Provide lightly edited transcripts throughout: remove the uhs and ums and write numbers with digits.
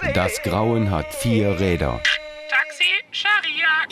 Das Grauen hat 4 Räder. Taxi, Scharia.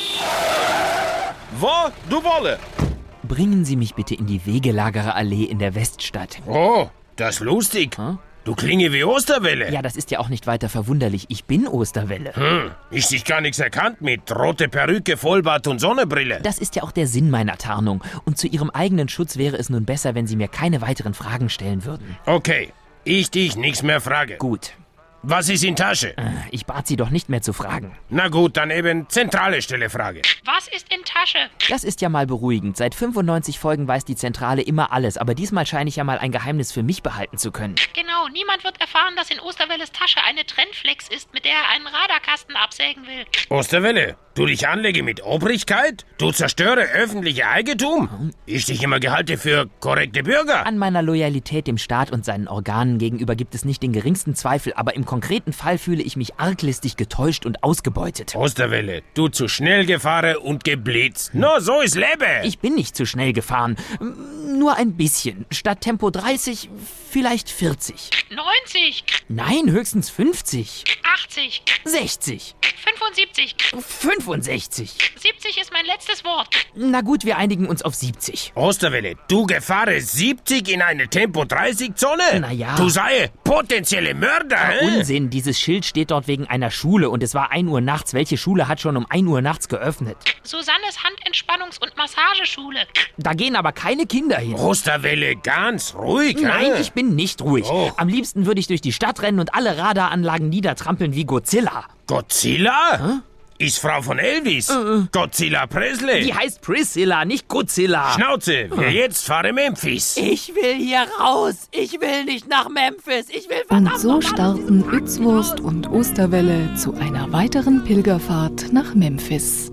Wo du wolle? Bringen Sie mich bitte in die Wegelagerallee in der Weststadt. Oh, das ist lustig. Hm? Du klinge wie Osterwelle. Ja, das ist ja auch nicht weiter verwunderlich. Ich bin Osterwelle. Ich dich gar nichts erkannt mit rote Perücke, Vollbart und Sonnenbrille. Das ist ja auch der Sinn meiner Tarnung. Und zu Ihrem eigenen Schutz wäre es nun besser, wenn Sie mir keine weiteren Fragen stellen würden. Okay, ich dich nichts mehr frage. Gut. Was ist in Tasche? Ich bat Sie doch nicht mehr zu fragen. Na gut, dann eben zentrale Stelle Frage. Was ist in Tasche? Das ist ja mal beruhigend. Seit 95 Folgen weiß die Zentrale immer alles. Aber diesmal scheine ich ja mal ein Geheimnis für mich behalten zu können. Genau, niemand wird erfahren, dass in Osterwelles Tasche eine Trennflex ist, mit der er einen Radarkasten absägen will. Osterwelle, du dich anlege mit Obrigkeit? Du zerstöre öffentliche Eigentum? Ich dich immer gehalte für korrekte Bürger? An meiner Loyalität dem Staat und seinen Organen gegenüber gibt es nicht den geringsten Zweifel, aber im konkreten Fall fühle ich mich arglistig getäuscht und ausgebeutet. Osterwelle, du zu schnell gefahren und geblitzt. No, so ist Leben. Ich bin nicht zu schnell gefahren. Nur ein bisschen. Statt Tempo 30, vielleicht 40. 90, Nein, höchstens 50. 80, 60. 75, 65. 70 ist mein letztes Wort. Na gut, wir einigen uns auf 70. Osterwelle, du gefahre 70 in eine Tempo-30-Zone? Na ja. Du sei potenzielle Mörder, Unsinn, dieses Schild steht dort wegen einer Schule und es war 1 Uhr nachts. Welche Schule hat schon um 1 Uhr nachts geöffnet? Susannes Handentspannungs- und Massageschule. Da gehen aber keine Kinder hin. Osterwelle, ganz ruhig, Nein, ich bin nicht ruhig. Oh. Am liebsten würde ich durch die Stadt rennen und alle Radaranlagen niedertrampeln wie Godzilla. Godzilla? Ist Frau von Elvis. Godzilla Presley. Die heißt Priscilla, nicht Godzilla. Schnauze, wir jetzt fahren Memphis. Ich will hier raus. Ich will nicht nach Memphis. Ich will Und verdammt so nochmal starten Utzwurst und Osterwelle zu einer weiteren Pilgerfahrt nach Memphis.